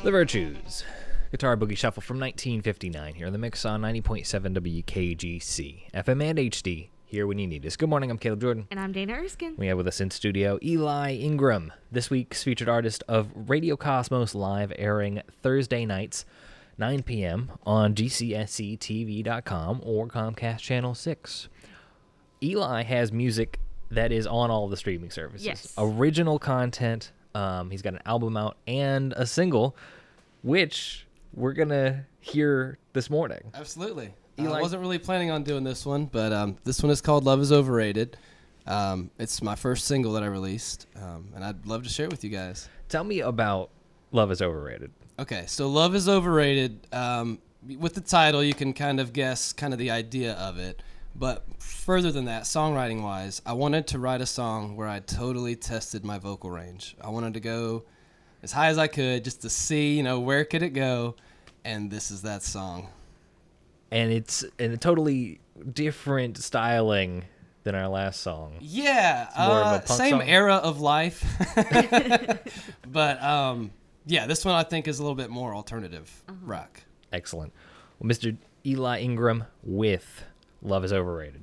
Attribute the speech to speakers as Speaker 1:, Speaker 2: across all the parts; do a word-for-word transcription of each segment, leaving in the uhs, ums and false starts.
Speaker 1: The Virtues. Guitar Boogie Shuffle from nineteen fifty-nine here in the mix on ninety point seven W K G C. F M and H D, here when you need us. Good morning, I'm Caleb Jordan.
Speaker 2: And I'm Dana Erskine.
Speaker 1: We have with us in studio Eli Ingram, this week's featured artist of Radio Cosmos Live, airing Thursday nights, nine p.m. on G C S C T V dot com or Comcast Channel six. Eli has music that is on all the streaming services.
Speaker 2: Yes.
Speaker 1: Original content. Um, he's got an album out and a single, which we're going to hear this morning.
Speaker 3: Absolutely.
Speaker 1: Eli-
Speaker 3: I wasn't really planning on doing this one, but um, this one is called Love is Overrated. Um, it's my first single that I released, um, and I'd love to share it with you guys.
Speaker 1: Tell me about Love is Overrated.
Speaker 3: Okay, so Love is Overrated. Um, with the title, you can kind of guess kind of the idea of it. But further than that, songwriting-wise, I wanted to write a song where I totally tested my vocal range. I wanted to go as high as I could just to see, you know, where could it go, and this is that song.
Speaker 1: And it's in a totally different styling than our last song.
Speaker 3: Yeah,
Speaker 1: more of a
Speaker 3: uh,
Speaker 1: punk
Speaker 3: same
Speaker 1: song?
Speaker 3: era of life. But, um, yeah, this one I think is a little bit more alternative
Speaker 2: Uh-huh.
Speaker 3: rock.
Speaker 1: Excellent. Well, Mister Eli Ingram with Love is Overrated.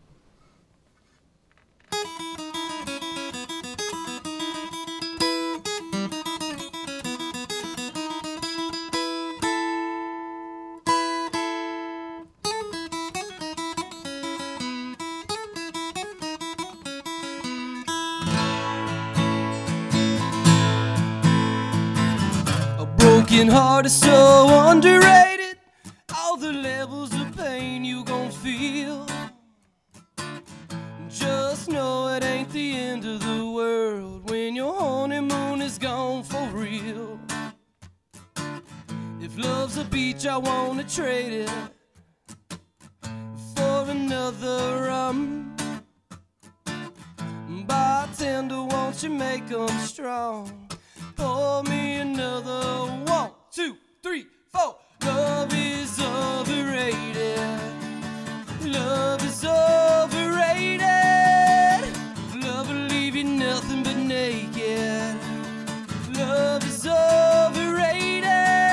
Speaker 3: A broken heart is so underrated. All the levels of pain you gon' feel. Just know it ain't the end of the world when your honeymoon is gone for real. If love's a beach, I wanna trade it for another rum. Bartender, won't you make 'em strong? Pour me another one, two, three, four. Love is overrated. Love is overrated. Love will leave you nothing but naked. Love is overrated.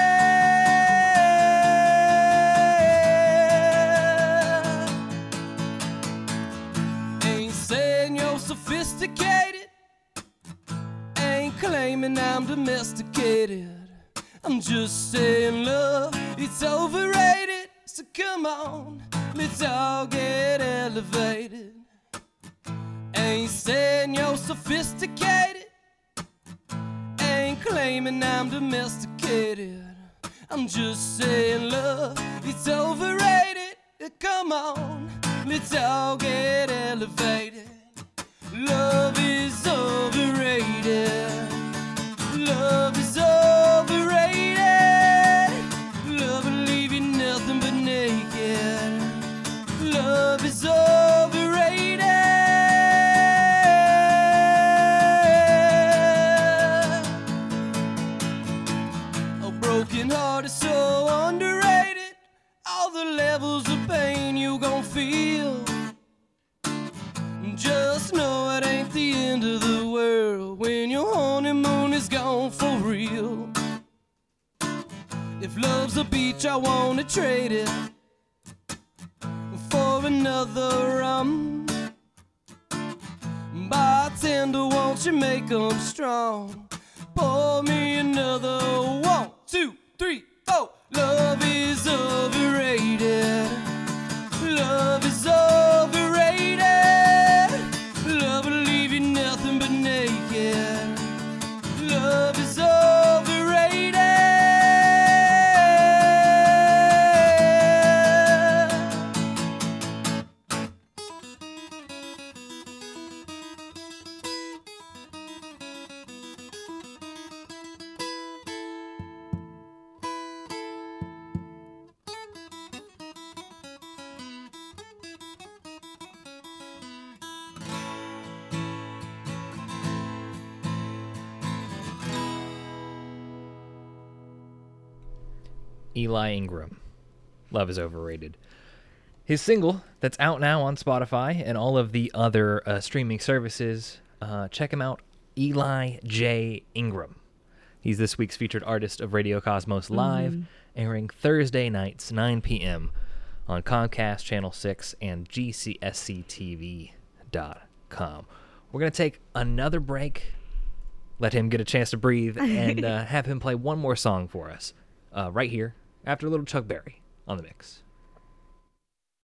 Speaker 3: Ain't saying you're sophisticated. Ain't claiming I'm domesticated. I'm just saying love, it's overrated. So come on, let's all get elevated. Ain't saying you're sophisticated. Ain't claiming I'm domesticated. I'm just saying love, it's overrated. Come on, let's all get elevated. Love is overrated. Love is overrated. Love will leave you nothing but naked. Love is overrated. A broken heart is so underrated. All the levels of pain you gon' feel. Just know it ain't the end of the world when your honeymoon is gone for real. If love's a beach, I wanna trade it for another rum. Bartender, won't you make 'em strong? Pour me another one, two, three, four. Love is overrated. Love is overrated. Love will leave you nothing but naked. Love is overrated.
Speaker 1: Eli Ingram, Love is Overrated. His single that's out now on Spotify and all of the other uh, streaming services, uh, check him out, Eli J. Ingram. He's this week's featured artist of Radio Cosmos Live,
Speaker 2: Mhm.
Speaker 1: airing Thursday nights, nine p.m. on Comcast Channel six and G C S C T V dot com. We're going to take another break, let him get a chance to breathe, and uh, have him play one more song for us uh, right here after a little Chuck Berry on the mix.